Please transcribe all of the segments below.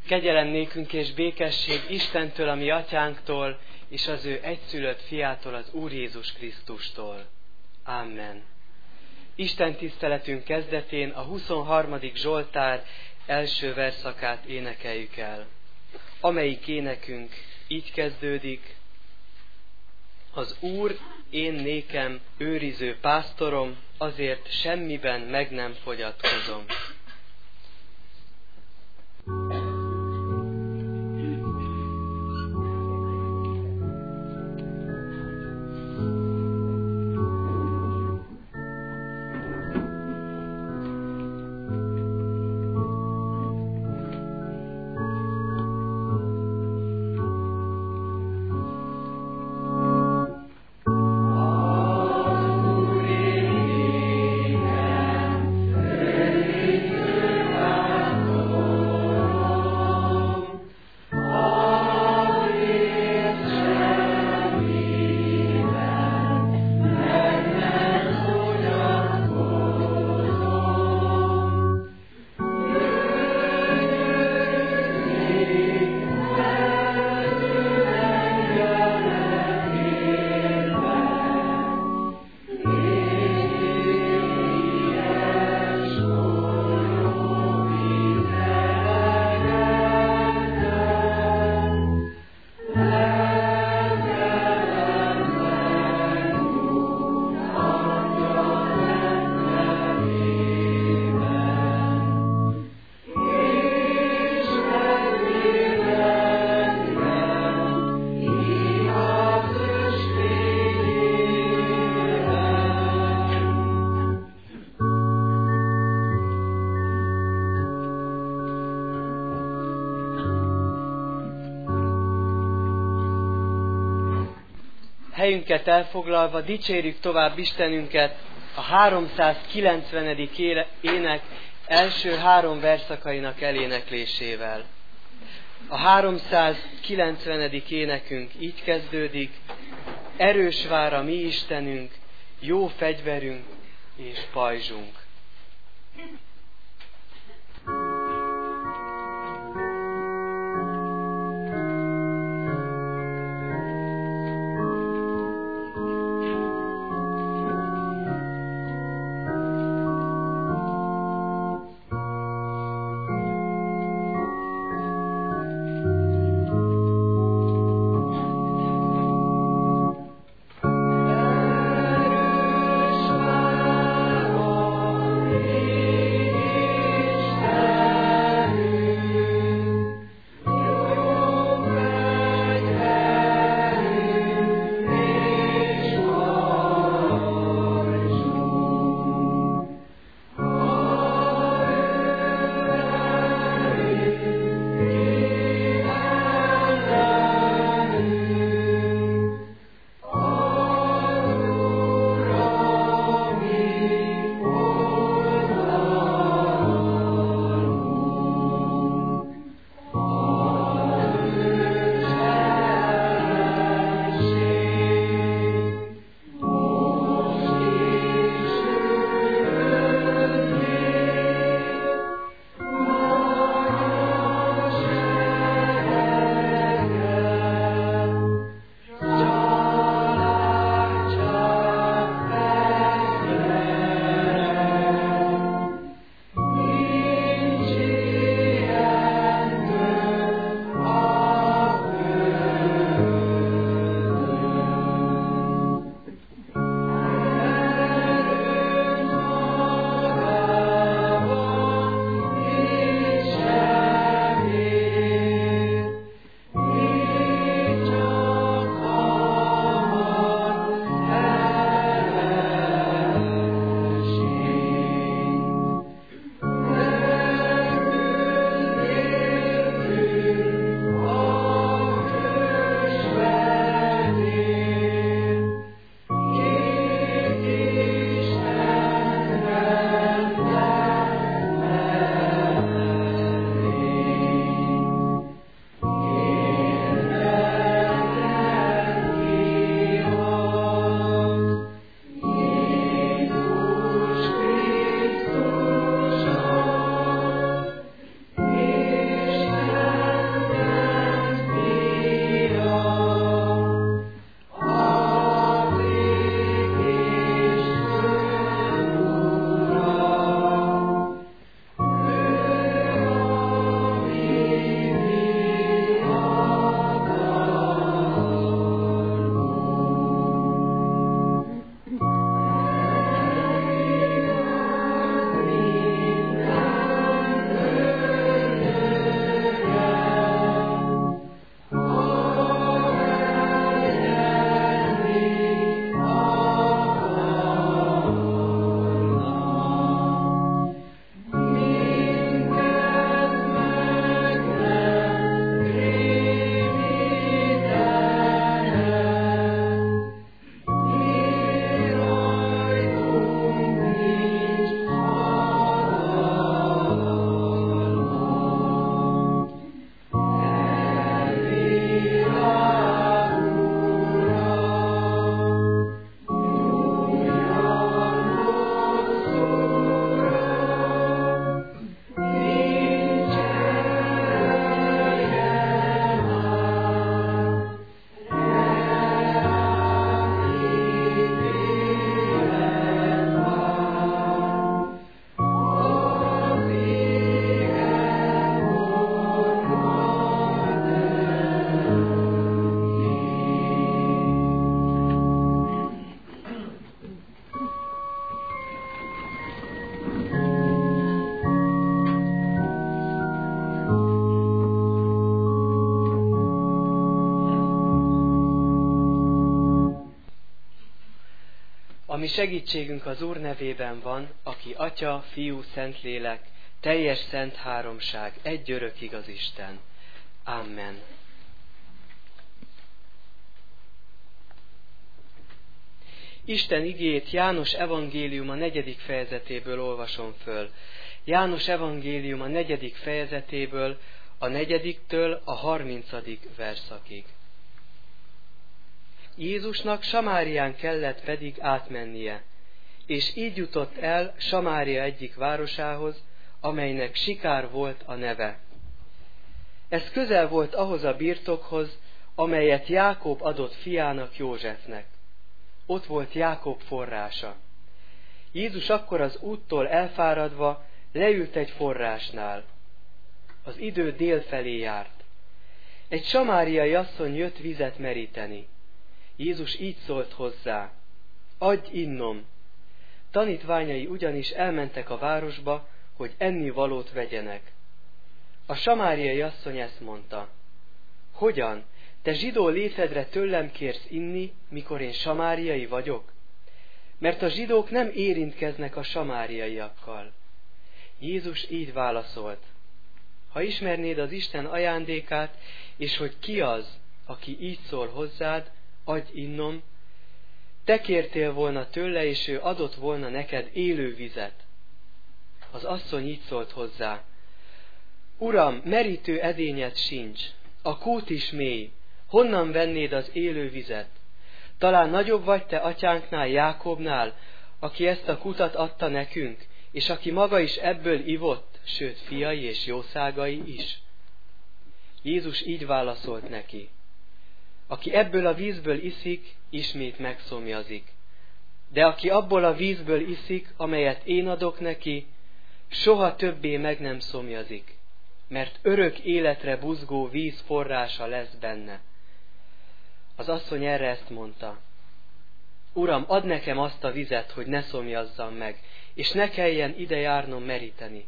Kegyelem nékünk és békesség Istentől, a mi atyánktól, és az ő egyszülött fiától, az Úr Jézus Krisztustól. Amen. Isten tiszteletünk kezdetén a 23. Zsoltár első versszakát énekeljük el, amelyik énekünk így kezdődik: Az Úr én nékem őriző pásztorom, azért semmiben meg nem fogyatkozom. Helyünket elfoglalva dicsérjük tovább Istenünket a 390. ének első 3 verszakainak eléneklésével. A 390. énekünk így kezdődik: Erős vár a mi Istenünk, jó fegyverünk és pajzsunk. Erős vár a mi ami segítségünk az Úr nevében van, aki Atya, Fiú, Szentlélek, teljes szent háromság, egy örök igaz Isten. Amen. Isten igéjét János evangéliuma 4. fejezetéből olvasom föl. János evangéliuma 4. fejezetéből a 4-től a 30. verszakig. Jézusnak Samárián kellett pedig átmennie, és így jutott el Samária egyik városához, amelynek Sikár volt a neve. Ez közel volt ahhoz a birtokhoz, amelyet Jákob adott fiának, Józsefnek. Ott volt Jákob forrása. Jézus akkor az úttól elfáradva leült egy forrásnál. Az idő dél felé járt. Egy samáriai asszony jött vizet meríteni. Jézus így szólt hozzá: adj innom! Tanítványai ugyanis elmentek a városba, hogy ennivalót vegyenek. A samáriai asszony ezt mondta: hogyan? Te zsidó létedre tőlem kérsz inni, mikor én samáriai vagyok? Mert a zsidók nem érintkeznek a samáriaiakkal. Jézus így válaszolt: ha ismernéd az Isten ajándékát, és hogy ki az, aki így szól hozzád, adj innom, te kértél volna tőle, és ő adott volna neked élő vizet. Az asszony így szólt hozzá: Uram, merítő edényed sincs, a kút is mély, honnan vennéd az élő vizet? Talán nagyobb vagy te atyánknál, Jákobnál, aki ezt a kutat adta nekünk, és aki maga is ebből ivott, sőt fiai és jószágai is. Jézus így válaszolt neki: aki ebből a vízből iszik, ismét megszomjazik. De aki abból a vízből iszik, amelyet én adok neki, soha többé meg nem szomjazik, mert örök életre buzgó víz forrása lesz benne. Az asszony erre ezt mondta: Uram, add nekem azt a vizet, hogy ne szomjazzam meg, és ne kelljen ide járnom meríteni.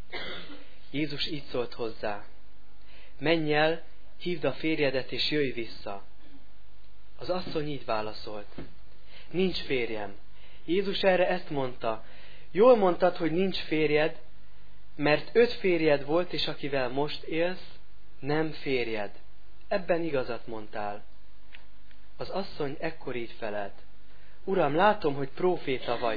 Jézus így szólt hozzá: menj el, hívd a férjedet, és jöjj vissza. Az asszony így válaszolt: nincs férjem. Jézus erre ezt mondta: jól mondtad, hogy nincs férjed, mert 5 férjed volt, és akivel most élsz, nem férjed. Ebben igazat mondtál. Az asszony ekkor így felelt: Uram, látom, hogy próféta vagy.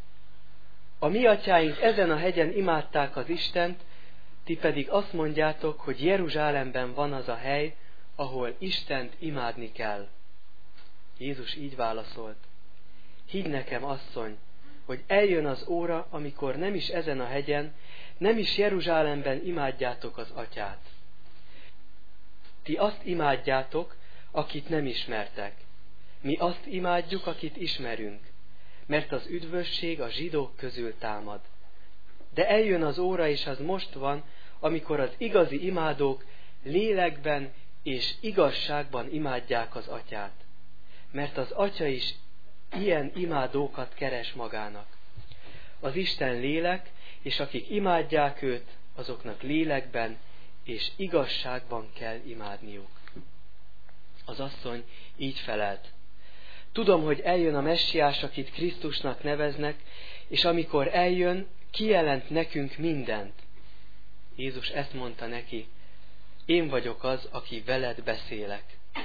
A mi atyáink ezen a hegyen imádták az Istent, ti pedig azt mondjátok, hogy Jeruzsálemben van az a hely, ahol Istent imádni kell. Jézus így válaszolt: hidd nekem, asszony, hogy eljön az óra, amikor nem is ezen a hegyen, nem is Jeruzsálemben imádjátok az atyát. Ti azt imádjátok, akit nem ismertek. Mi azt imádjuk, akit ismerünk, mert az üdvösség a zsidók közül támad. De eljön az óra, és az most van, amikor az igazi imádók lélekben és igazságban imádják az atyát. Mert az atya is ilyen imádókat keres magának. Az Isten lélek, és akik imádják őt, azoknak lélekben és igazságban kell imádniuk. Az asszony így felelt: tudom, hogy eljön a Messiás, akit Krisztusnak neveznek, és amikor eljön, kijelent nekünk mindent. Jézus ezt mondta neki: én vagyok az, aki veled beszélek.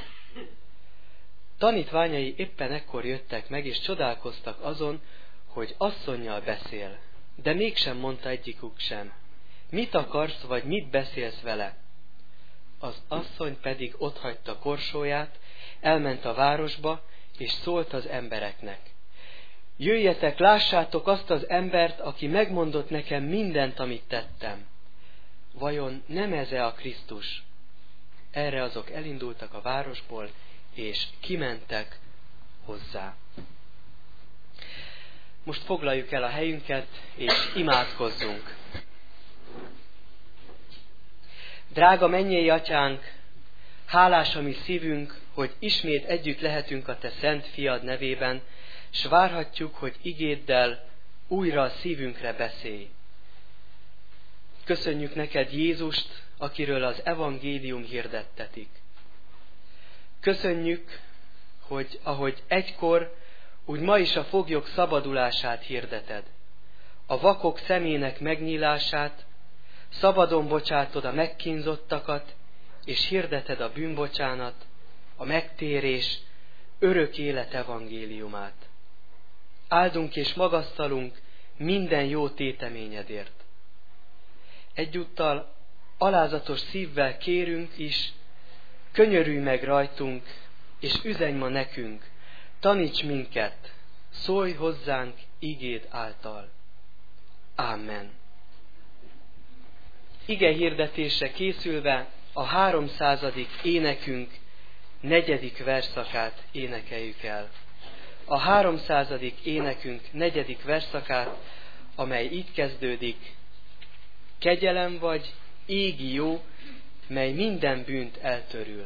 Tanítványai éppen ekkor jöttek meg, és csodálkoztak azon, hogy asszonnyal beszél. De mégsem mondta egyikük sem: mit akarsz, vagy mit beszélsz vele? Az asszony pedig otthagyta korsóját, elment a városba, és szólt az embereknek: jöjjetek, lássátok azt az embert, aki megmondott nekem mindent, amit tettem. Vajon nem ez-e a Krisztus? Erre azok elindultak a városból, és kimentek hozzá. Most foglaljuk el a helyünket, és imádkozzunk. Drága mennyei atyánk, hálás a mi szívünk, hogy ismét együtt lehetünk a te szent fiad nevében, s várhatjuk, hogy igéddel újra a szívünkre beszélj. Köszönjük neked Jézust, akiről az evangélium hirdettetik. Köszönjük, hogy ahogy egykor úgy ma is a foglyok szabadulását hirdeted, a vakok szemének megnyílását, szabadon bocsátod a megkínzottakat, és hirdeted a bűnbocsánat, a megtérés, örök élet evangéliumát. Áldunk és magasztalunk minden jó téteményedért. Egyúttal alázatos szívvel kérünk is, könyörülj meg rajtunk, és üzenj ma nekünk, taníts minket, szólj hozzánk igéd által. Amen. Ige hirdetése készülve a 300. énekünk 4. versszakát énekeljük el. A 300. énekünk 4. versszakát, amely így kezdődik: kegyelem vagy, égi jó, mely minden bűnt eltörül.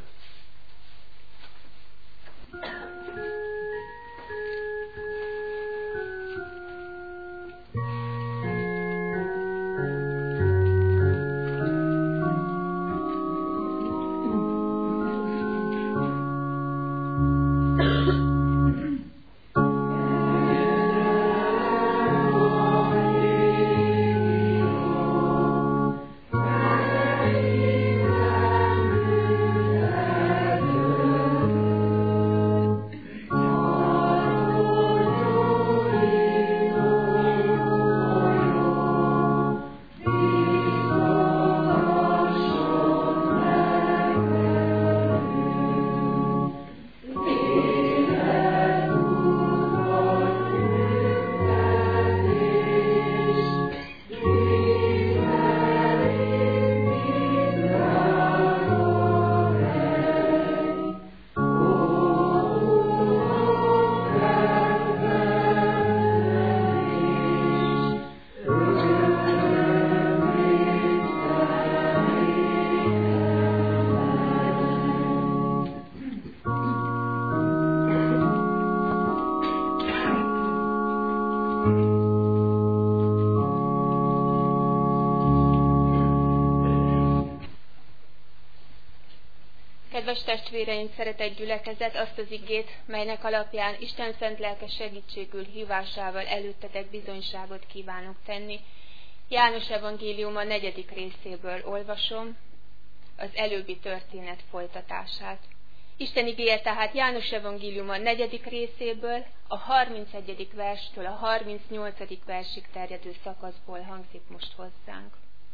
Kedves testvéreim, szeretett gyülekezet, azt az igét, melynek alapján Isten szent lelke segítségül hívásával előttetek bizonyságot kívánok tenni. János evangéliuma 4. részéből olvasom az előbbi történet folytatását. Isten igéje tehát János evangéliuma 4. részéből a 31. verstől a 38. versig terjedő szakaszból hangzik most hozzánk.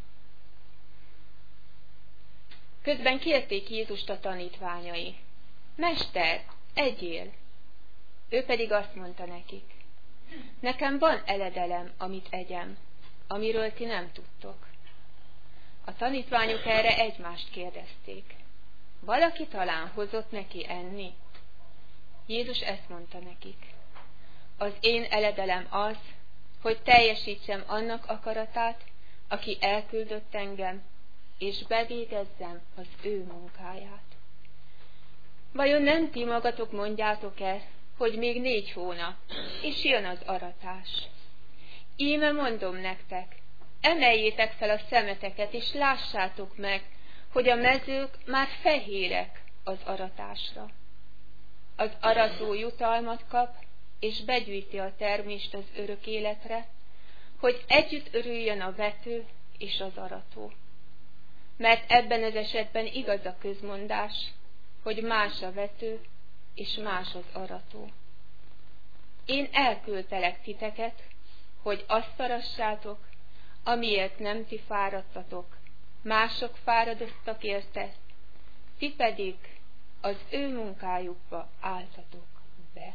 Közben kérték Jézust a tanítványai: Mester, egyél! Ő pedig azt mondta nekik: nekem van eledelem, amit egyem, amiről ti nem tudtok. A tanítványok erre egymást kérdezték: valaki talán hozott neki enni? Jézus ezt mondta nekik: az én eledelem az, hogy teljesítsem annak akaratát, aki elküldött engem, és bevégezzem az ő munkáját. Vajon nem ti magatok mondjátok-e, hogy még 4 hónap, és jön az aratás? Íme mondom nektek, emeljétek fel a szemeteket, és lássátok meg, hogy a mezők már fehérek az aratásra. Az arató jutalmat kap, és begyűjti a termést az örök életre, hogy együtt örüljön a vető és az arató. Mert ebben az esetben igaz a közmondás, hogy más a vető, és más az arató. Én elküldtelek titeket, hogy azt arassátok, amiért nem ti fáradtatok, mások fáradoztak érte, ti pedig az ő munkájukba álltatok be.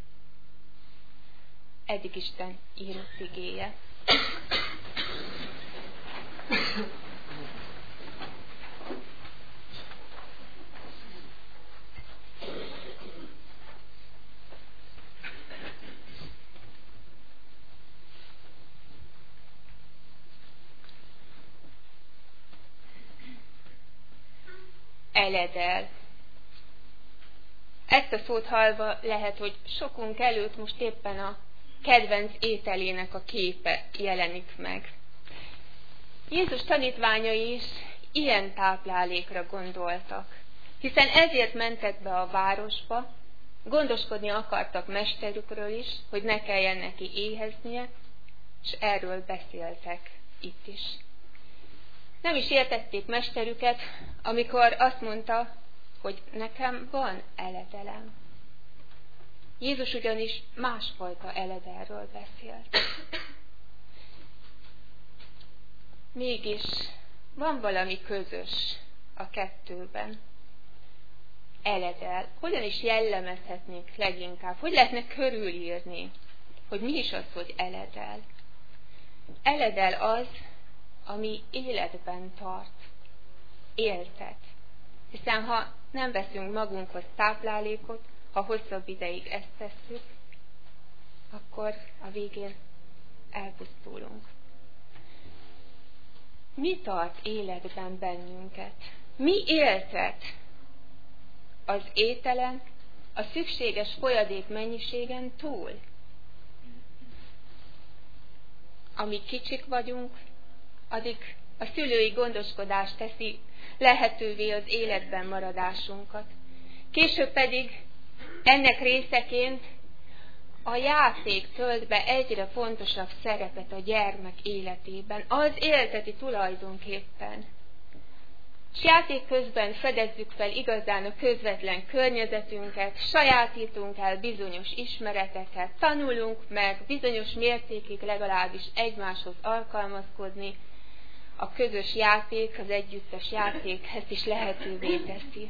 Eddig Isten írott igéje. Eledel. Ezt a szót hallva lehet, hogy sokunk előtt most éppen a kedvenc ételének a képe jelenik meg. Jézus tanítványai is ilyen táplálékra gondoltak, hiszen ezért mentek be a városba, Gondoskodni akartak mesterükről is, hogy ne kelljen neki éheznie, és erről beszéltek itt is. Nem is értették mesterüket, amikor azt mondta, hogy nekem van eledelem. Jézus ugyanis másfajta eledelről beszélt. Mégis van valami közös a kettőben. Eledel. Hogyan is jellemezhetnénk leginkább? Hogy lehetne körülírni, hogy mi is az, hogy eledel? Eledel az, ami életben tart, éltet. Hiszen ha nem veszünk magunkhoz táplálékot, ha hosszabb ideig ezt tesszük, akkor a végén elpusztulunk. Mi tart életben bennünket? Mi éltet? Az ételen, a szükséges folyadék mennyiségen túl. Amíg kicsik vagyunk, addig a szülői gondoskodás teszi lehetővé az életben maradásunkat. Később pedig ennek részeként a játék tölt be egyre fontosabb szerepet a gyermek életében. Az élteti tulajdonképpen. És játék közben fedezzük fel igazán a közvetlen környezetünket, sajátítunk el bizonyos ismereteket, tanulunk meg bizonyos mértékig legalábbis egymáshoz alkalmazkodni. A közös játék, az együttes játék ezt is lehetővé teszi.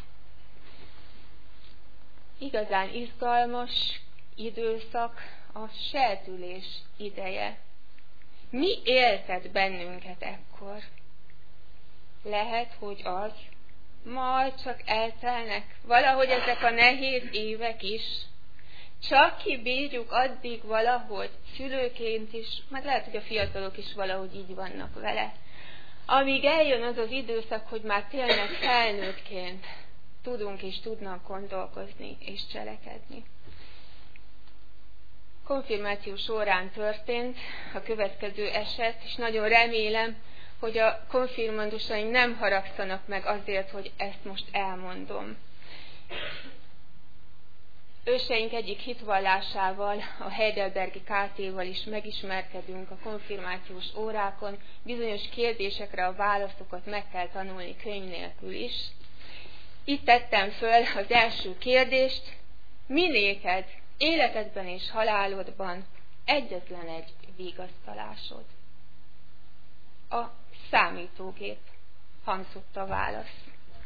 Igazán izgalmas időszak a serdülés ideje. Mi éltet bennünket ekkor? Lehet, hogy az, majd csak eltelnek valahogy ezek a nehéz évek is. Csak kibírjuk addig valahogy, szülőként is, meg lehet, hogy a fiatalok is valahogy így vannak vele. Amíg eljön az az időszak, hogy már tényleg felnőttként tudunk és tudnak gondolkozni és cselekedni. Konfirmáció során történt a következő eset, és nagyon remélem, hogy a konfirmandusaim nem haragszanak meg azért, hogy ezt most elmondom. Őseink egyik hitvallásával, a Heidelbergi KT-val is megismerkedünk a konfirmációs órákon, bizonyos kérdésekre a válaszokat meg kell tanulni könyv nélkül is. Itt tettem föl az első kérdést, mi néked életedben és halálodban egyetlen egy vigasztalásod? A számítógép, hangzott a válasz.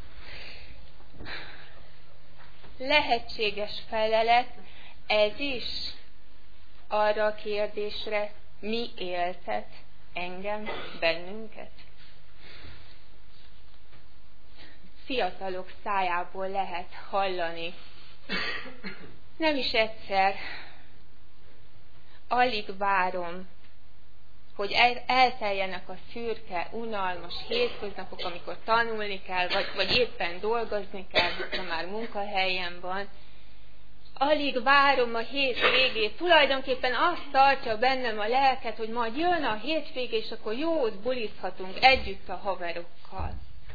Lehetséges felelet ez is arra a kérdésre, mi éltet engem, bennünket? Fiatalok szájából lehet hallani. Nem is egyszer, alig várom, hogy elteljenek a szürke, unalmas hétköznapok, amikor tanulni kell, vagy éppen dolgozni kell, ha már munkahelyen van. Alig várom a hétvégét, tulajdonképpen azt tartja bennem a lelket, hogy majd jön a hétvége, és akkor jót bulizhatunk együtt a haverokkal.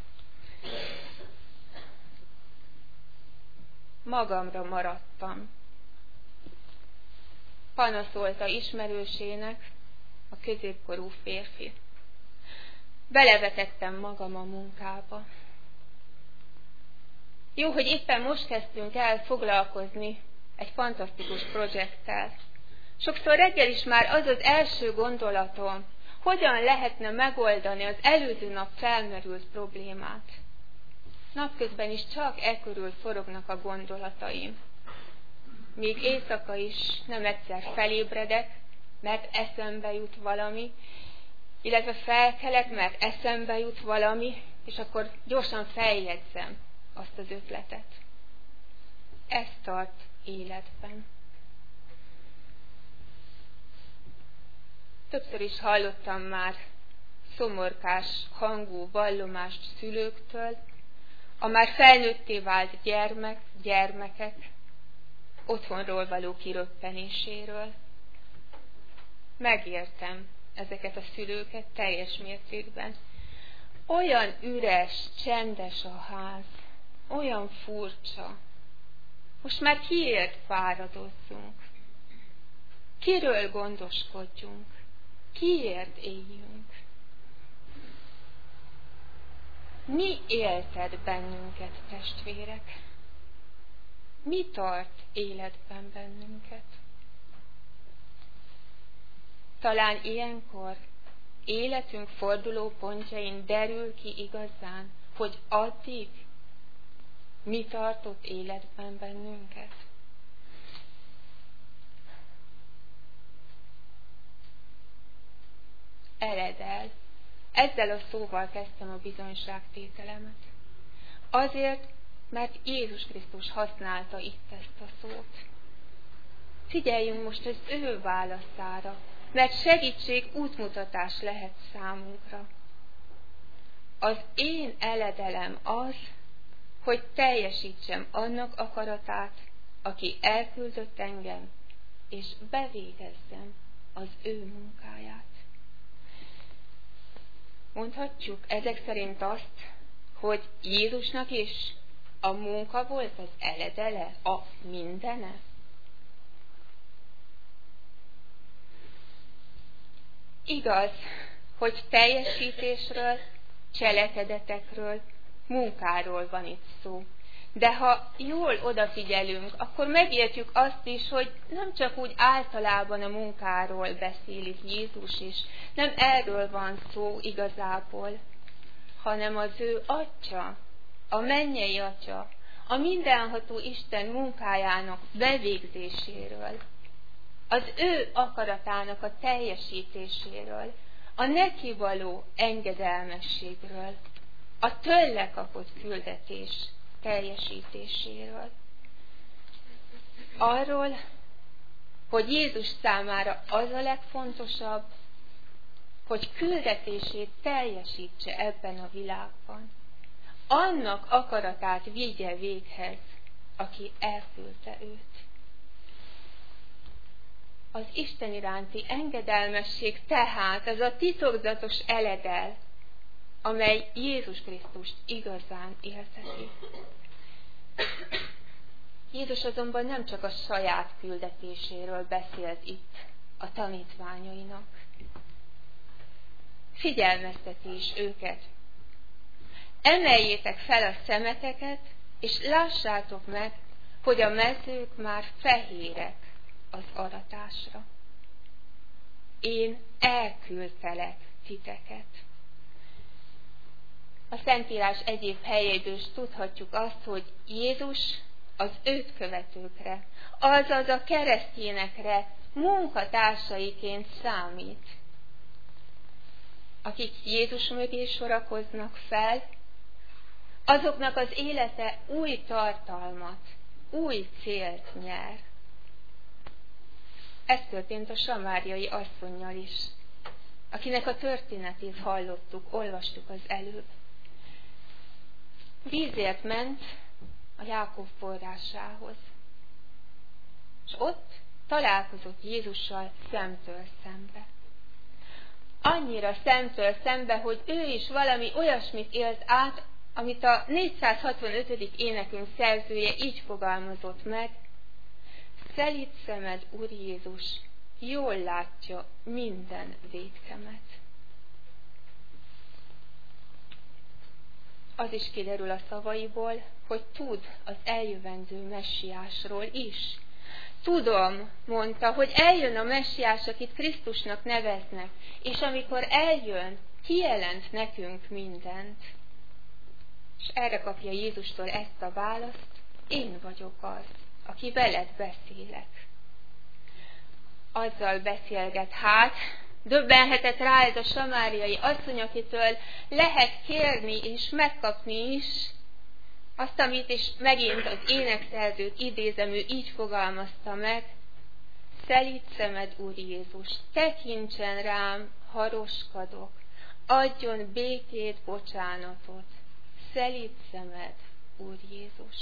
Magamra maradtam. Panaszolta ismerősének a középkorú férfi. Belevetettem magam a munkába. Jó, hogy éppen most kezdtünk el foglalkozni egy fantasztikus projekttel. Sokszor reggel is már az az első gondolatom, hogyan lehetne megoldani az előző nap felmerült problémát. Napközben is csak e körül forognak a gondolataim. Még éjszaka is nem egyszer felébredek, mert eszembe jut valami, illetve felkelek, mert eszembe jut valami, és akkor gyorsan feljegyzem azt az ötletet. Ez tart életben. Többször is hallottam már szomorkás hangú vallomást szülőktől, a már felnőtté vált gyermekek otthonról való kiröppenéséről. Megértem ezeket a szülőket teljes mértékben. Olyan üres, csendes a ház, olyan furcsa, Most már kiért fáradozzunk? Kiről gondoskodjunk? Kiért éljünk? Mi éltet bennünket, testvérek? Mi tart életben bennünket? Talán ilyenkor életünk fordulópontjain derül ki igazán, hogy addig mi tartott életben bennünket. Eledel. Ezzel a szóval kezdtem a bizonyságtételemet. Azért, mert Jézus Krisztus használta itt ezt a szót. Figyeljünk most az ő válaszára, mert segítség, útmutatás lehet számunkra. Az én eledelem az, hogy teljesítsem annak akaratát, aki elküldött engem, és bevégezzem az ő munkáját. Mondhatjuk ezek szerint azt, hogy Jézusnak is a munka volt az eledele, a mindene? Igaz, hogy teljesítésről, cselekedetekről, munkáról van itt szó. De ha jól odafigyelünk, akkor megértjük azt is, hogy nem csak úgy általában a munkáról beszél itt Jézus is, nem erről van szó igazából, hanem az ő Atya, a mennyei Atya, a mindenható Isten munkájának bevégzéséről, az ő akaratának a teljesítéséről, a neki való engedelmességről, a tőle kapott küldetés teljesítéséről. Arról, hogy Jézus számára az a legfontosabb, hogy küldetését teljesítse ebben a világban. Annak akaratát vigye véghez, aki elküldte őt. Az Isten iránti engedelmesség tehát az a titokzatos eledel, amely Jézus Krisztust igazán élteti. Jézus azonban nem csak a saját küldetéséről beszélt itt a tanítványainak. Figyelmezteti is őket. Emeljétek fel a szemeteket, és lássátok meg, hogy a mezők már fehérek az aratásra. Én elküldtelek titeket. A Szentírás egyéb helyeiből is tudhatjuk azt, hogy Jézus az őt követőkre, azaz a keresztényekre munkatársaiként számít. Akik Jézus mögé sorakoznak fel, azoknak az élete új tartalmat, új célt nyer. Ez történt a samáriai asszonnyal is, akinek a történetét hallottuk, olvastuk az előbb. Vízért ment a Jákob forrásához, és ott találkozott Jézussal szemtől szembe. Annyira szemtől szembe, hogy ő is valami olyasmit élt át, amit a 465. énekünk szerzője így fogalmazott meg: szelíd szemed, Úr Jézus, jól látja minden vétkemet. Az is kiderül a szavaiból, hogy tud az eljövendő messiásról is. Tudom, mondta, hogy eljön a messiás, akit Krisztusnak neveznek, és amikor eljön, kijelent nekünk mindent. És erre kapja Jézustól ezt a választ: én vagyok az, aki veled beszélek. Azzal beszélget hát, döbbenhetett rá ez a samáriai asszony, akitől lehet kérni és megkapni is azt, amit is megint az énekszerzőt idézem, ő így fogalmazta meg: szelíd szemed, Úr Jézus, tekintsen rám, ha roskadok, adjon békét, bocsánatot, szelíd szemed, Úr Jézus.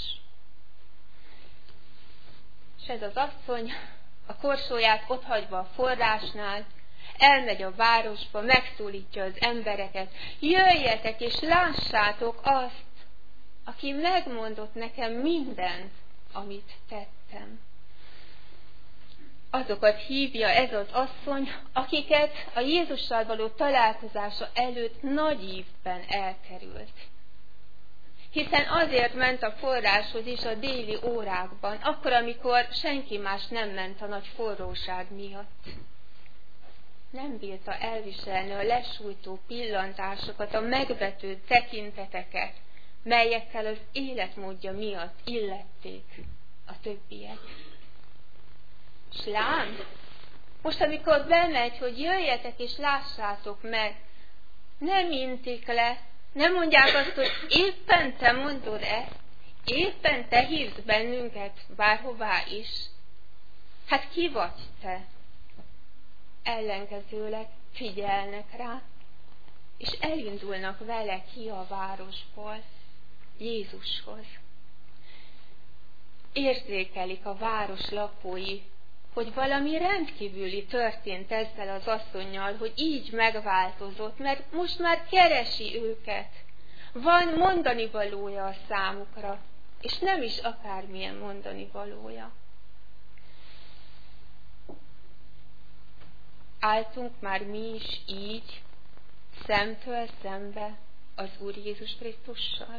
És ez az asszony a korsóját otthagyva a forrásnál elmegy a városba, megszólítja az embereket: jöjjetek és lássátok azt, aki megmondott nekem mindent, amit tettem. Azokat hívja ez az asszony, akiket a Jézussal való találkozása előtt nagy ívben elkerült. Hiszen azért ment a forráshoz is a déli órákban, akkor, amikor senki más nem ment a nagy forróság miatt. Nem bírta elviselni a lesújtó pillantásokat, a megvető tekinteteket, melyekkel az életmódja miatt illették a többiek. S lám, most amikor bemegy, hogy jöjjetek és lássátok meg, nem intik le, nem mondják azt, hogy éppen te mondod ezt, éppen te hívsz bennünket bárhová is. Hát ki vagy te? Ellenkezőleg figyelnek rá, és elindulnak vele ki a városból, Jézushoz. Érzékelik a város lakói, hogy valami rendkívüli történt ezzel az asszonnyal, hogy így megváltozott, mert most már keresi őket. Van mondani valója a számukra, és nem is akármilyen mondani valója. Álltunk már mi is így, szemtől szembe az Úr Jézus Krisztussal.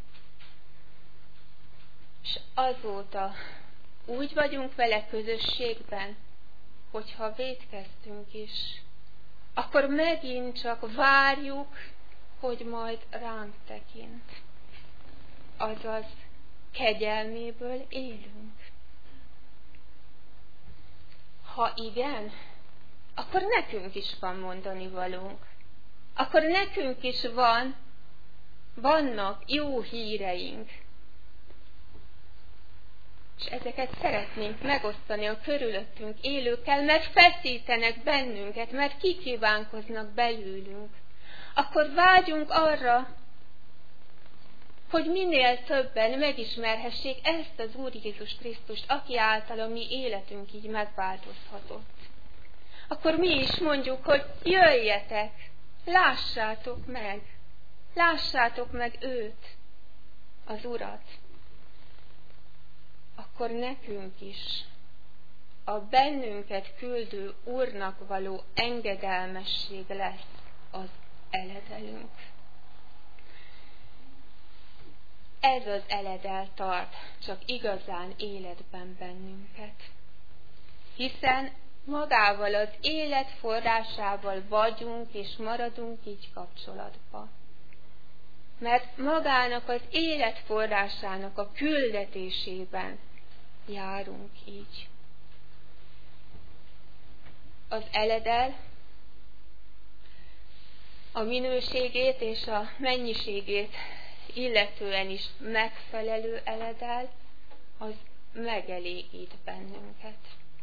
És azóta úgy vagyunk vele közösségben, hogyha vétkeztünk is, akkor megint csak várjuk, hogy majd ránk tekint. Azaz, kegyelméből élünk. Ha igen, akkor nekünk is van mondani valónk. Akkor nekünk is vannak jó híreink. És ezeket szeretnénk megosztani a körülöttünk élőkkel, mert feszítenek bennünket, mert kikívánkoznak belőlünk. Akkor vágyunk arra, hogy minél többen megismerhessék ezt az Úr Jézus Krisztust, aki által a mi életünk így megváltozhatott. Akkor mi is mondjuk, hogy jöjjetek, lássátok meg őt, az Urat. Akkor nekünk is a bennünket küldő Úrnak való engedelmesség lesz az eledelünk. Ez az eledel tart csak igazán életben bennünket, hiszen magával az élet forrásával vagyunk és maradunk így kapcsolatban. Mert magának az élet forrásának a küldetésében járunk így. Az eledel a minőségét és a mennyiségét illetően is megfelelő eledel, az megelégít bennünket.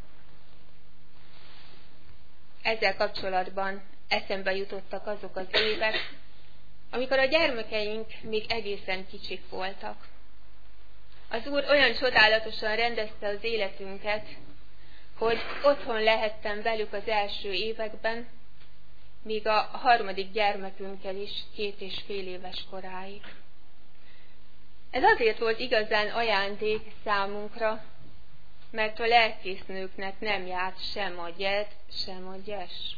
Ezzel kapcsolatban eszembe jutottak azok az évek, amikor a gyermekeink még egészen kicsik voltak. Az Úr olyan csodálatosan rendezte az életünket, hogy otthon lehettem velük az első években, míg a harmadik gyermekünkkel is 2,5 éves koráig. Ez azért volt igazán ajándék számunkra, mert a lelkésznőknek nem járt sem a gyed, sem a gyes.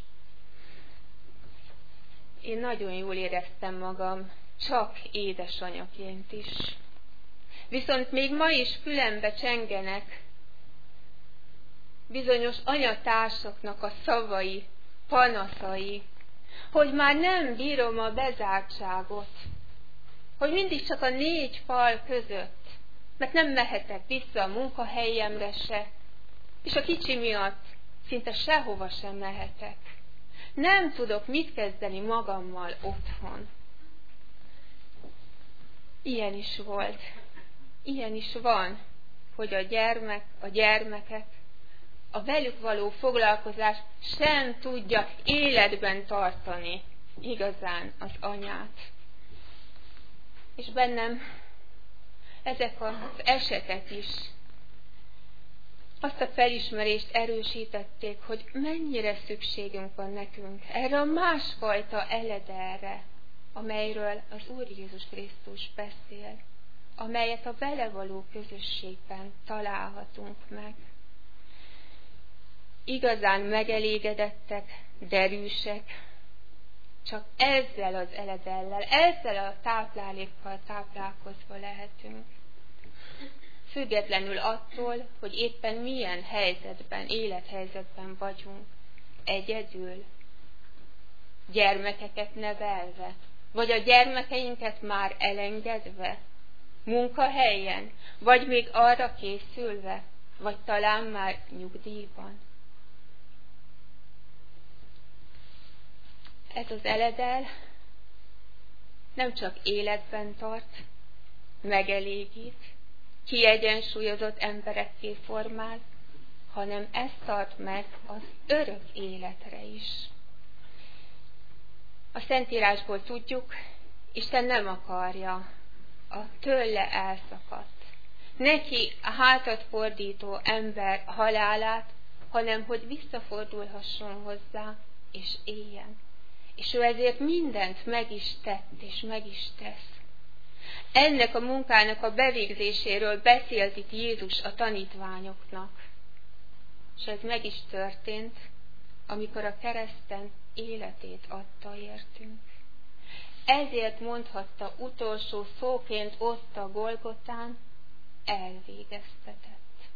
Én nagyon jól éreztem magam, csak édesanyaként is. Viszont még ma is fülembe csengenek bizonyos anyatársaknak a szavai, panaszai, hogy már nem bírom a bezártságot, hogy mindig csak a 4 fal között, mert nem mehetek vissza a munkahelyemre se, és a kicsi miatt szinte sehova sem mehetek. Nem tudok mit kezdeni magammal otthon. Ilyen is volt, ilyen is van, hogy a gyermekek, a velük való foglalkozás sem tudja életben tartani igazán az anyát. És bennem ezek az esetek is azt a felismerést erősítették, hogy mennyire szükségünk van nekünk erre a másfajta eledelre, amelyről az Úr Jézus Krisztus beszél. amelyet a vele való közösségben találhatunk meg. Igazán megelégedettek, derűsek, csak ezzel az eledellel, ezzel a táplálékkal táplálkozva lehetünk. Függetlenül attól, hogy éppen milyen helyzetben, élethelyzetben vagyunk, egyedül, gyermekeket nevelve, vagy a gyermekeinket már elengedve, munkahelyen, vagy még arra készülve, vagy talán már nyugdíjban. Ez az eledel nem csak életben tart, megelégít, kiegyensúlyozott emberekké formál, hanem ez tart meg az örök életre is. A Szentírásból tudjuk, Isten nem akarja a tőle elszakadt, neki a hátat fordító ember halálát, hanem hogy visszafordulhasson hozzá, és éljen. És ő ezért mindent meg is tett, és meg is tesz. Ennek a munkának a bevégzéséről beszélt itt Jézus a tanítványoknak. És ez meg is történt, amikor a kereszten életét adta értünk. Ezért mondhatta utolsó szóként ott a Golgotán, elvégeztetett.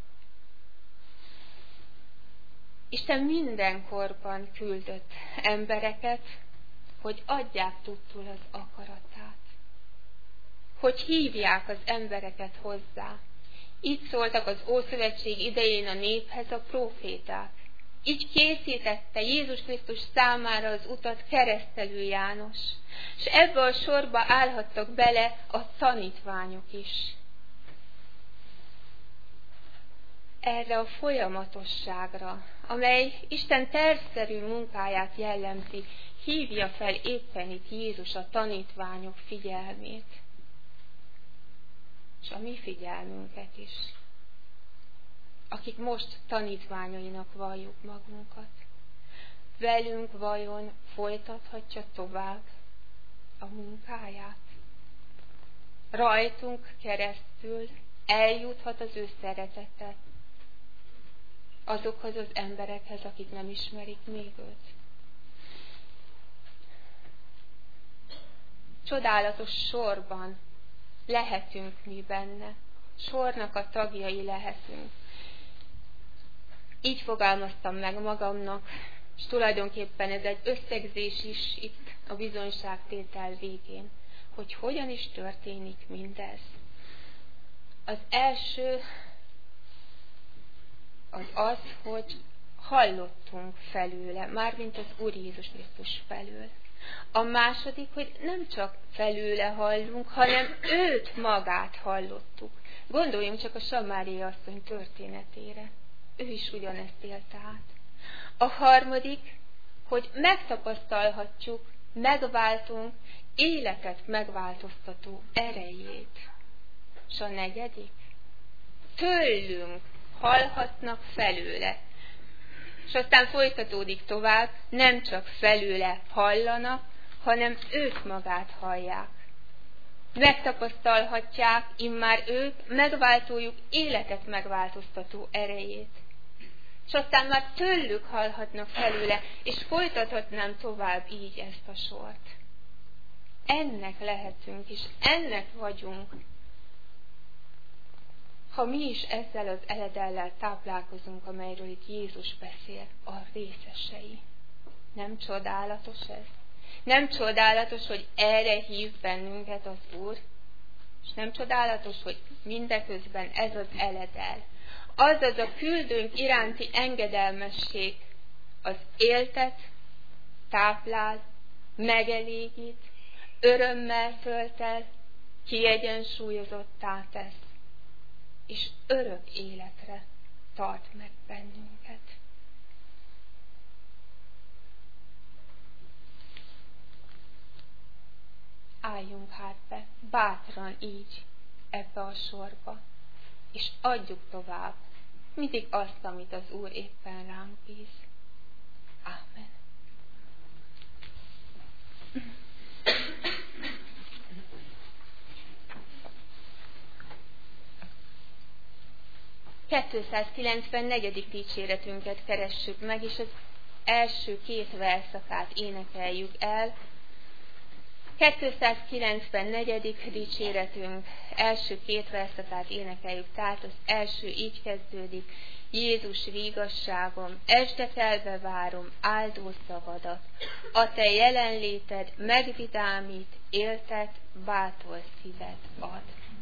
Isten mindenkorban küldött embereket, hogy adják tudtul az akaratát, hogy hívják az embereket hozzá. Így szóltak az Ószövetség idején a néphez a próféták. Így készítette Jézus Krisztus számára az utat Keresztelő János, és ebbe a sorba állhattak bele a tanítványok is. Erre a folyamatosságra, amely Isten tervszerű munkáját jellemzi, hívja fel éppen itt Jézus a tanítványok figyelmét, és a mi figyelmünket is, akik most tanítványainak valljuk magunkat. Velünk vajon folytathatja tovább a munkáját? Rajtunk keresztül eljuthat az ő szeretete azokhoz az emberekhez, akik nem ismerik még őt. Csodálatos sorban lehetünk mi benne, sornak a tagjai lehetünk. Így fogalmaztam meg magamnak, és tulajdonképpen ez egy összegzés is itt a bizonyságtétel végén, hogy hogyan is történik mindez. Az első az, hogy hallottunk felőle, mármint az Úr Jézus Krisztus felől. A második, hogy nem csak felőle hallunk, hanem őt magát hallottuk. Gondoljunk csak a Samáriai asszony történetére. Ő is ugyanezt élte át. A harmadik, hogy megtapasztalhatjuk, megváltunk, életet megváltoztató erejét. És a negyedik, tőlünk hallhatnak felőle. És aztán folytatódik tovább, nem csak felőle hallanak, hanem őt magát hallják. Megtapasztalhatják immár ők megváltójuk életet megváltoztató erejét. És aztán már tőlük hallhatnak felőle, és folytathatnám tovább így ezt a sort. Ennek lehetünk, és ennek vagyunk, ha mi is ezzel az eledellel táplálkozunk, amelyről itt Jézus beszél, a részesei. Nem csodálatos ez? Nem csodálatos, hogy erre hív bennünket az Úr? És nem csodálatos, hogy mindeközben ez az eledel. Azaz a küldőnk iránti engedelmesség az éltet, táplál, megelégít, örömmel tölt el, kiegyensúlyozottá tesz, és örök életre tart meg bennünket. Álljunk hát be, bátran így ebbe a sorba, és adjuk tovább mindig azt, amit az Úr éppen ránk bíz. Ámen. 294. dicséretünket keressük meg, és az első 2 verszakát énekeljük el. 294. dicséretünk első 2 verszakát énekeljük, tehát az első így kezdődik: Jézus igazságom, esdekelve várom áldó szavadat, a te jelenléted megvidámít, éltet, bátor szívet ad.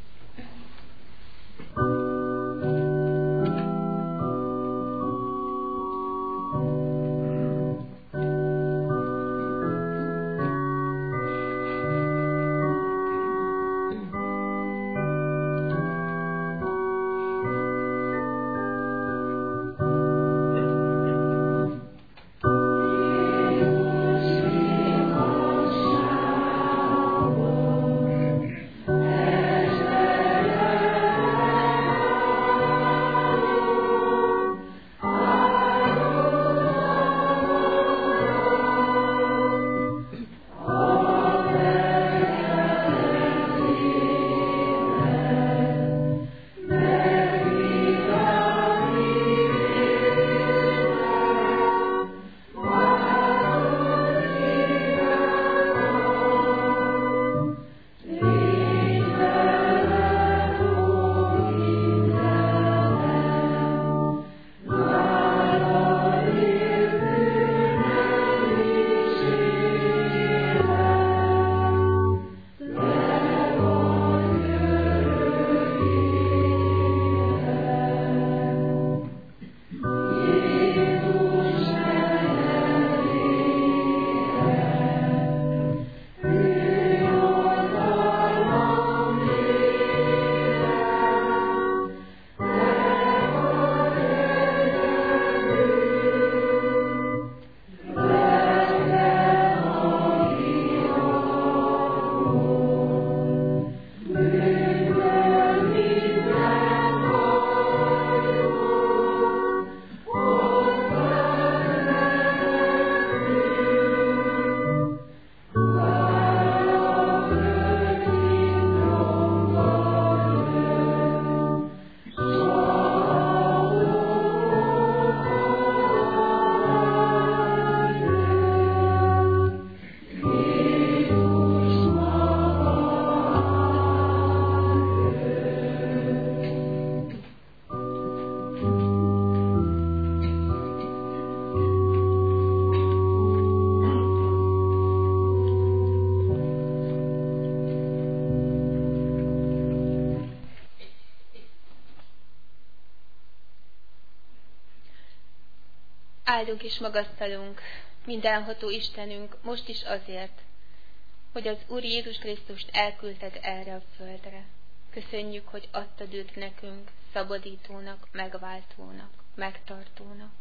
Áldunk és magasztalunk, mindenható Istenünk, most is azért, hogy az Úr Jézus Krisztust elküldted erre a földre. Köszönjük, hogy adtad őt nekünk szabadítónak, megváltónak, megtartónak.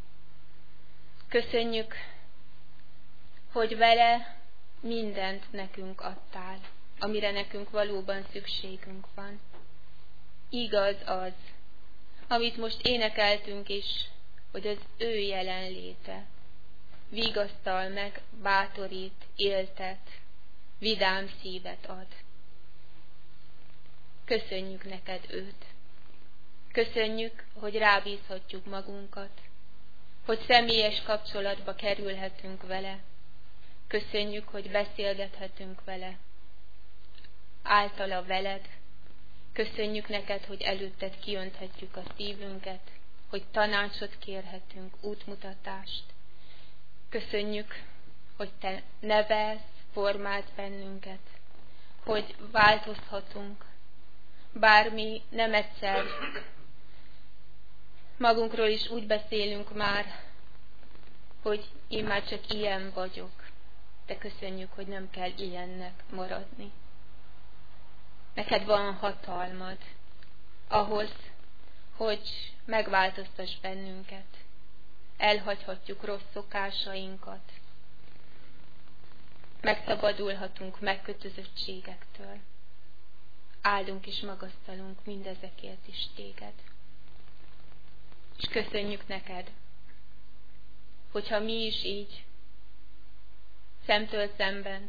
Köszönjük, hogy vele mindent nekünk adtál, amire nekünk valóban szükségünk van. Igaz az, amit most énekeltünk is, hogy az ő jelenléte vigasztal meg, bátorít, éltet, vidám szívet ad. Köszönjük neked őt. Köszönjük, hogy rábízhatjuk magunkat, hogy személyes kapcsolatba kerülhetünk vele. Köszönjük, hogy beszélgethetünk vele. Általa veled. Köszönjük neked, hogy előtted kiönthetjük a szívünket, hogy tanácsot kérhetünk, útmutatást. Köszönjük, hogy te nevelsz, formálsz bennünket, hogy változhatunk, bármi nem egyszer magunkról is úgy beszélünk már, hogy én már csak ilyen vagyok, de köszönjük, hogy nem kell ilyennek maradni. Neked van hatalmad ahhoz, hogy megváltoztass bennünket. Elhagyhatjuk rossz szokásainkat. Megszabadulhatunk megkötözöttségektől. Áldunk és magasztalunk mindezekért is téged. És köszönjük neked, hogyha mi is így szemtől szemben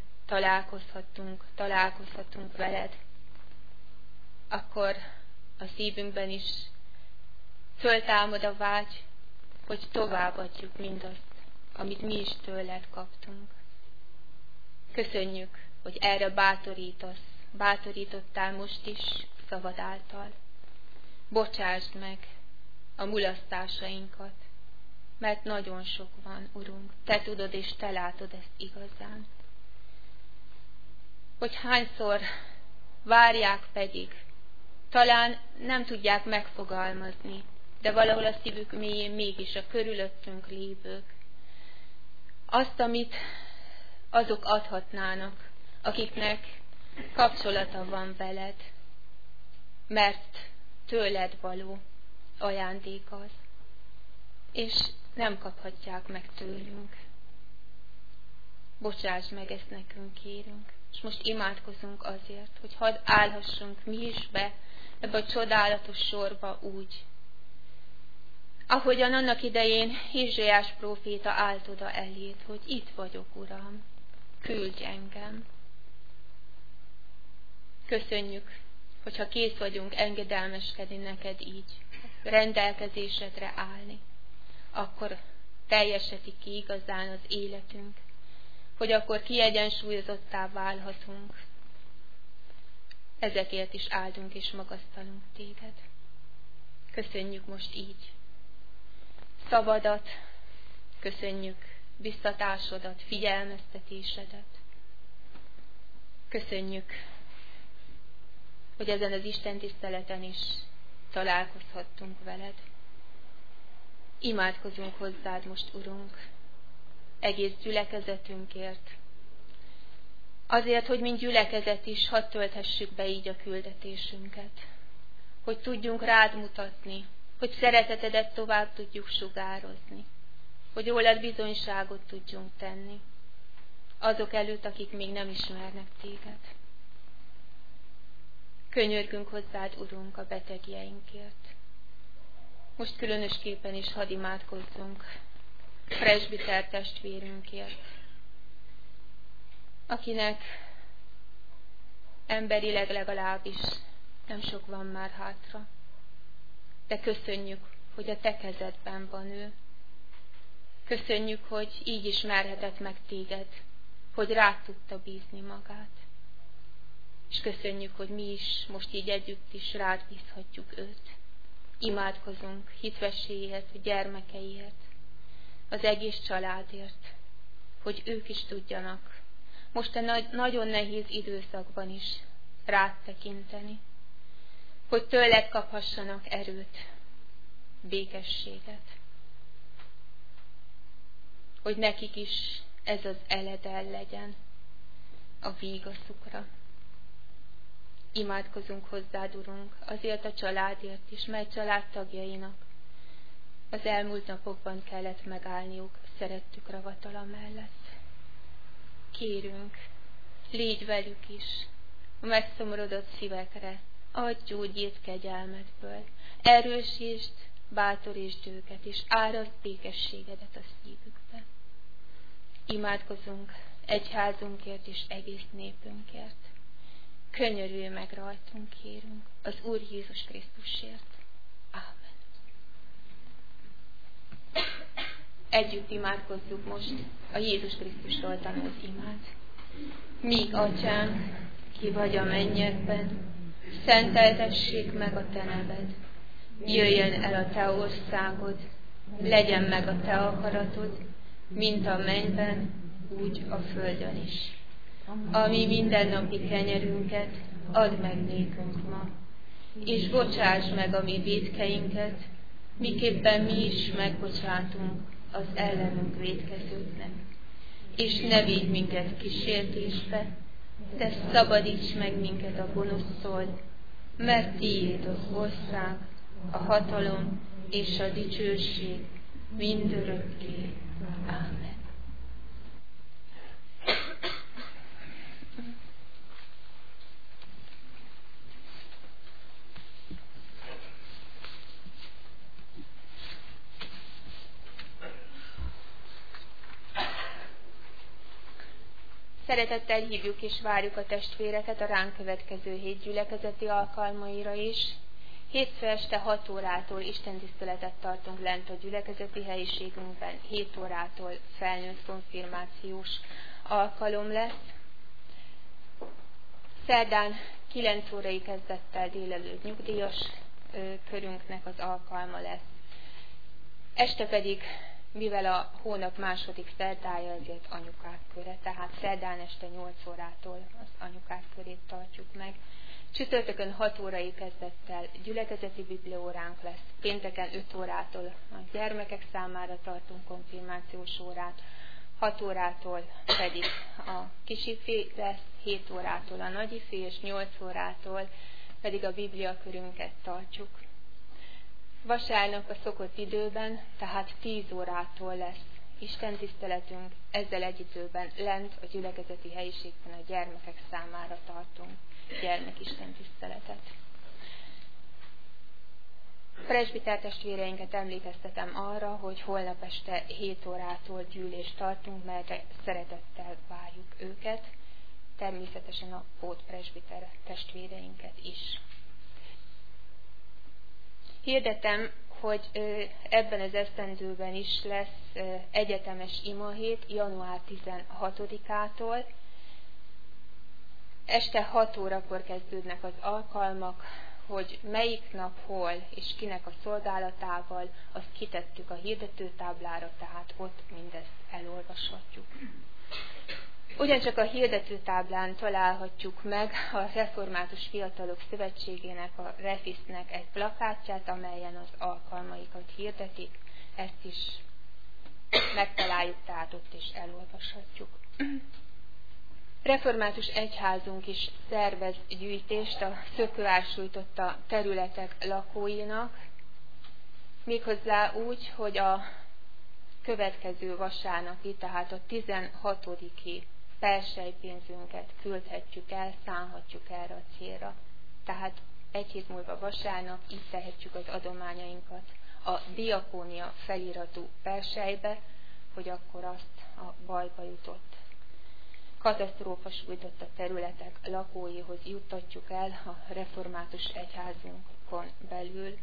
találkozhatunk veled, akkor a szívünkben is Föltámad a vágy, hogy továbbadjuk mindazt, amit mi is tőled kaptunk. Köszönjük, hogy erre bátorítottál most is szavad által. Bocsásd meg a mulasztásainkat, mert nagyon sok van, Urunk, Te tudod és Te látod ezt igazán. Hogy hányszor várják pedig, talán nem tudják megfogalmazni, de valahol a szívük mélyén mégis a körülöttünk lévők azt, amit azok adhatnának, akiknek kapcsolata van veled, mert tőled való ajándék az, és nem kaphatják meg tőlünk. Bocsáss meg, ezt nekünk kérünk, és most imádkozunk azért, hogy hadd állhassunk mi is be ebbe a csodálatos sorba úgy, ahogyan annak idején Ézsaiás próféta állt oda eléd, hogy itt vagyok, Uram, küldj engem. Köszönjük, hogyha kész vagyunk engedelmeskedni neked így, rendelkezésedre állni, akkor teljesedik ki igazán az életünk, hogy akkor kiegyensúlyozottá válhatunk. Ezekért is áldunk és magasztalunk téged. Köszönjük most így szavadat, köszönjük biztatásodat, figyelmeztetésedet. Köszönjük, hogy ezen az Isten tiszteleten is találkozhattunk veled. Imádkozunk hozzád most, Urunk, egész gyülekezetünkért. Azért, hogy mint gyülekezet is hadd tölthessük be így a küldetésünket. Hogy tudjunk rád mutatni, hogy szeretetedet tovább tudjuk sugározni. Hogy rólad bizonyságot tudjunk tenni. Azok előtt, akik még nem ismernek téged. Könyörgünk hozzád, Urunk, a betegjeinkért. Most különösképpen is hadd imádkozzunk presbiter testvérünkért, akinek emberileg legalábbis nem sok van már hátra. De köszönjük, hogy a te kezedben van ő. Köszönjük, hogy így ismerhetett meg téged, hogy rád tudta bízni magát. És köszönjük, hogy mi is most így együtt is rád bízhatjuk őt. Imádkozunk hitvesséért, gyermekeiért, az egész családért, hogy ők is tudjanak most a nagyon nehéz időszakban is rád tekinteni, hogy tőled kaphassanak erőt, békességet, hogy nekik is ez az eledel legyen a vígaszukra. Imádkozunk hozzád, Urunk, azért a családért is, mely családtagjainak az elmúlt napokban kellett megállniuk szerettük ravatala mellett. Kérünk, légy velük is, a megszomorodott szívekre, adj gyógyírt kegyelmedből, erősítsd, bátorítsd őket, és árasd békességedet a szívükbe. Imádkozunk egyházunkért és egész népünkért. Könyörülj meg rajtunk, kérünk, az Úr Jézus Krisztusért. Ámen. Együtt imádkozzuk most a Jézus Krisztusról tanult imát. Mi, Atyánk, ki vagy a mennyekben, szenteltessék meg a te neved. Jöjjön el a te országod, legyen meg a te akaratod, mint a mennyben, úgy a földön is. Ami mindennapi kenyerünket add meg nékünk ma, és bocsáss meg a mi vétkeinket, miképpen mi is megbocsátunk az ellenünk vétkezőknek. És ne védj minket kísértésbe, de szabadíts meg minket a gonosztól, mert tiéd az ország, a hatalom és a dicsőség mindörökké. Ámen. Szeretettel hívjuk és várjuk a testvéreket a ránk következő hét gyülekezeti alkalmaira is. Hétfő este 6 órától istentiszteletet tartunk lent a gyülekezeti helyiségünkben, 7 órától felnőtt konfirmációs alkalom lesz. Szerdán 9 órai kezdettel délelőtt nyugdíjas körünknek az alkalma lesz. Este pedig, mivel a hónap második szerdája, ezért anyukák köre, tehát szerdán este 8 órától az anyukák körét tartjuk meg. Csütörtökön 6 órai kezdettel gyülekezeti bibliaóránk lesz, pénteken 5 órától a gyermekek számára tartunk konfirmációs órát, 6 órától pedig a kisifé lesz, 7 órától a nagyifé, és 8 órától pedig a bibliakörünket tartjuk. Vasárnap a szokott időben, tehát 10 órától lesz istentiszteletünk, ezzel egy időben lent a gyülekezeti helyiségben a gyermekek számára tartunk gyermekistentiszteletet. Presbiter testvéreinket emlékeztetem arra, hogy holnap este 7 órától gyűlést tartunk, melyre szeretettel várjuk őket, természetesen a pótpresbiter testvéreinket is. Hirdetem, hogy ebben az esztendőben is lesz egyetemes imahét január 16-ától. Este 6 órakor kezdődnek az alkalmak, hogy melyik nap hol és kinek a szolgálatával, azt kitettük a hirdetőtáblára, tehát ott mindezt elolvashatjuk. Ugyancsak a hirdetőtáblán találhatjuk meg a Református Fiatalok Szövetségének, a Refisznek egy plakátját, amelyen az alkalmaikat hirdetik. Ezt is megtaláljuk, tehát ott is elolvashatjuk. Református egyházunk is szervez gyűjtést a szökőársújtotta területek lakóinak, méghozzá úgy, hogy a következő vasárnapi, tehát a 16-i persejpénzünket küldhetjük el, szánhatjuk erre a célra. Tehát egy hét múlva vasárnap így tehetjük az adományainkat a diakónia feliratú persejbe, hogy akkor azt a bajba jutott, katasztrófa sújtotta területek lakóihoz juttatjuk el a református egyházunkon belül.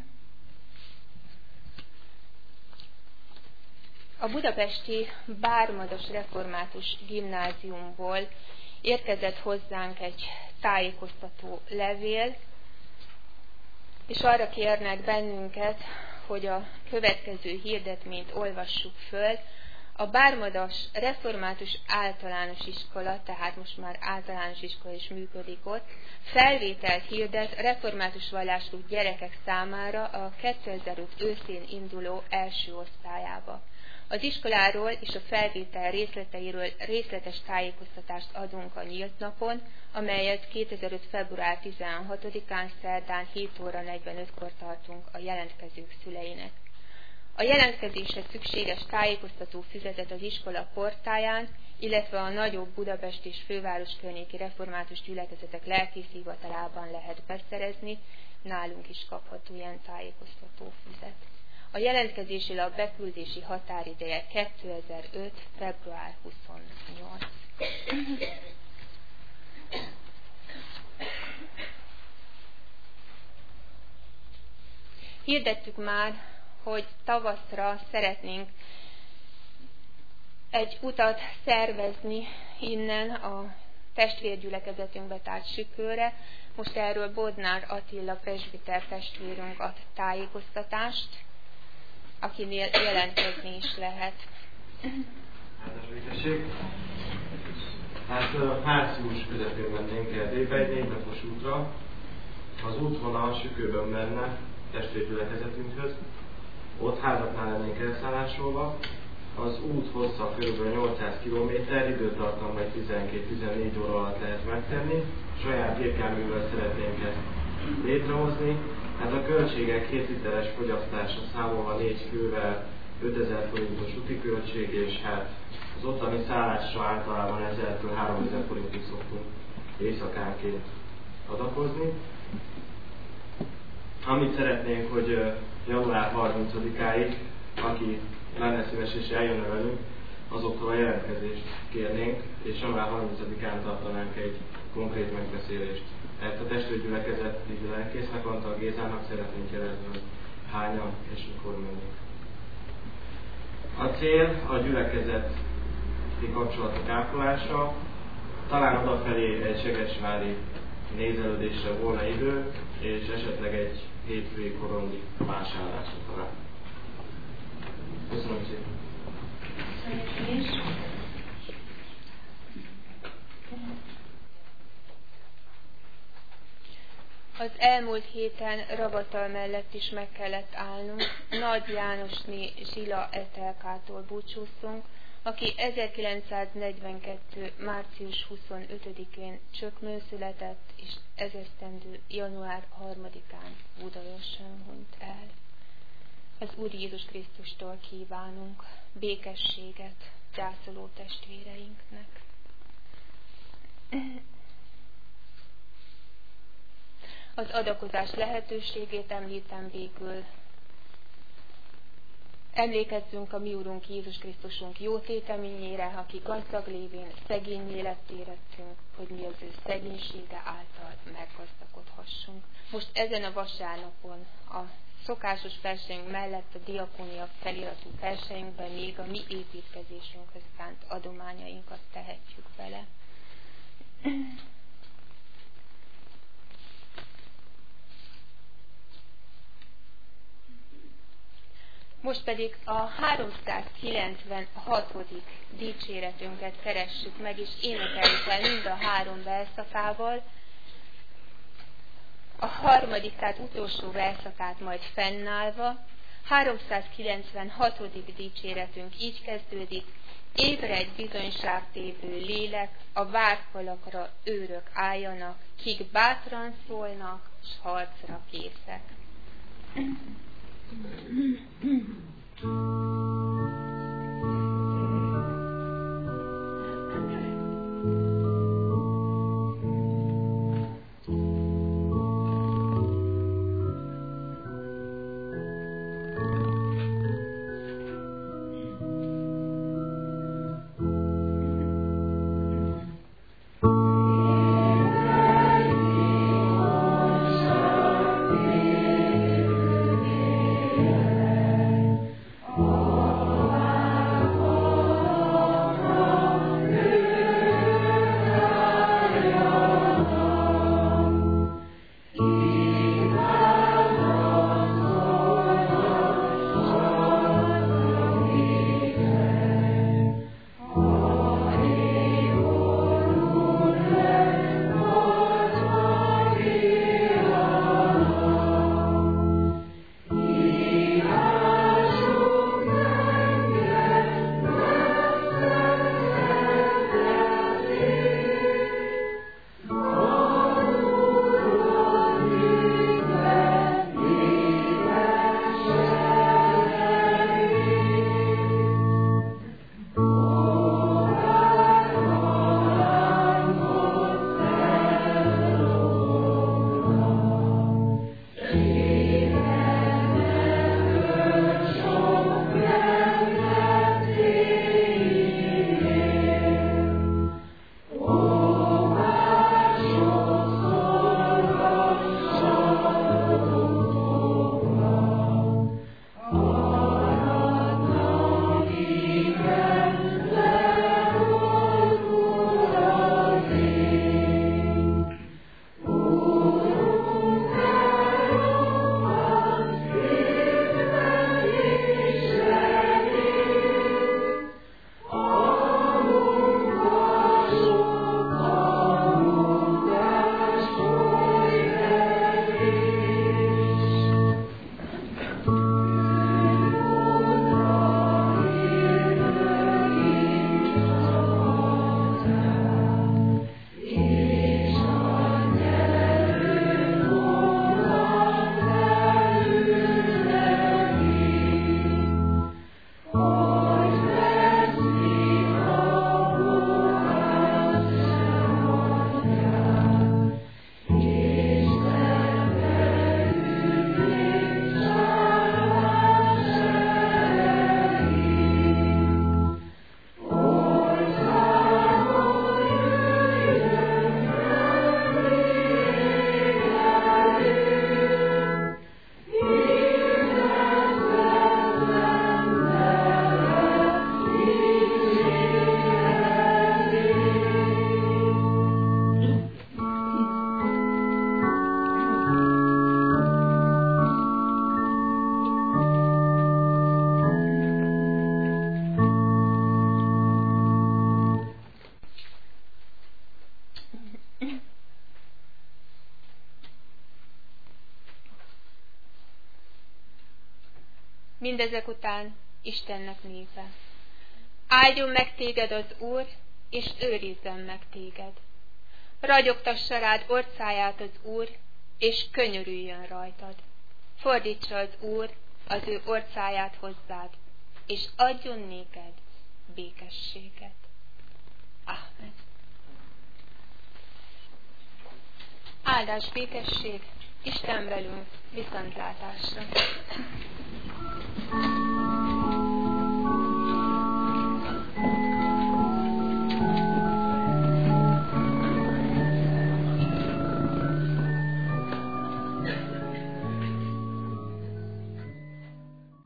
A budapesti Bármadas Református Gimnáziumból érkezett hozzánk egy tájékoztató levél, és arra kérnek bennünket, hogy a következő hirdetményt olvassuk föl. A Bármadas Református Általános Iskola, tehát most már általános iskola is működik ott, felvételt hirdet református vallású gyerekek számára a 2005 őszén induló első osztályába. Az iskoláról és a felvétel részleteiről részletes tájékoztatást adunk a nyílt napon, amelyet 2005. február 16-án szerdán 7 óra 45-kor tartunk a jelentkezők szüleinek. A jelentkezésre szükséges tájékoztató füzetet az iskola portáján, illetve a nagyobb Budapest és főváros környéki református gyülekezetek lelkészhivatalában lehet beszerezni, nálunk is kapható ilyen tájékoztató füzet. A jelentkezési lap beküldési határideje 2005. február 28. Hirdettük már, hogy tavaszra szeretnénk egy utat szervezni innen a testvérgyülekezetünkbe, tehát Sükőre. Most erről Bodnár Attila presbiter testvérünk ad tájékoztatást, akinél jelentkezni is lehet. Hát március közepén mennénk Erdélybe egy 4 napos útra. Az útvonal Sükőben menne testvérgyülekezetünkhöz. Ott házaknál lennénk elszállásolva. Az út hossza kb. 800 km, időtartam majd 12-14 óra alatt lehet megtenni. Saját gépjárművel szeretnénk ezt létrehozni. Hát a költségek 2 literes fogyasztása számolva 4 fővel 5000 forintos úti költség, és hát az ottani szállásra általában 1000-től 3000 forintig szoktunk éjszakánként adakozni. Amit szeretnénk, hogy január 30-áig, aki lenne szíves és eljönne velünk, azoktól a jelentkezést kérnénk, és január 30-án tartanánk egy konkrét megbeszélést. Ezt a testvérgyülekezet lelkésznek, Antal Gézának szeretnénk jelezni, hogy hányan és mikor menjünk. A cél a gyülekezeti kapcsolatok ápolása, talán odafelé egy segesvári nézelődésre volna idő, és esetleg egy hétfői korondi vásárlásra talán. Köszönöm szépen! Az elmúlt héten Ravatal mellett is meg kellett állnunk, Nagy Jánosné Zsila Etelkától búcsúztunk, aki 1942. március 25-én Csökmőn született, és ezesztendő január 3-án Budaörsön hunyt el. Az Úr Jézus Krisztustól kívánunk békességet gyászoló testvéreinknek. Az adakozás lehetőségét említem végül. Emlékezzünk a mi Urunk Jézus Krisztusunk jó téteményére, aki gazdag lévén szegényé lett érettünk, hogy mi az ő szegénysége által meggazdagodhassunk. Most ezen a vasárnapon a szokásos versenyünk mellett a diakónia feliratú versenyünkben még a mi építkezésünkhöz szánt adományainkat tehetjük bele. Most pedig a 396. dicséretünket keressük meg, és énekeljük el mind a 3 verszakával. A harmadik, tehát utolsó verszakát majd fennállva. 396. dicséretünk így kezdődik. Ébredj bizonyságtévő lélek, a várfalakra őrök álljanak, kik bátran szólnak, s harcra készek. Mindezek után Istennek nézve: áldjon meg téged az Úr, és őrizzen meg téged. Ragyogtassa rád orcáját az Úr, és könyörüljön rajtad. Fordítsa az Úr az ő orcáját hozzád, és adjon néked békességet. Amen. Áldás, békesség, Isten velünk, viszontlátásra.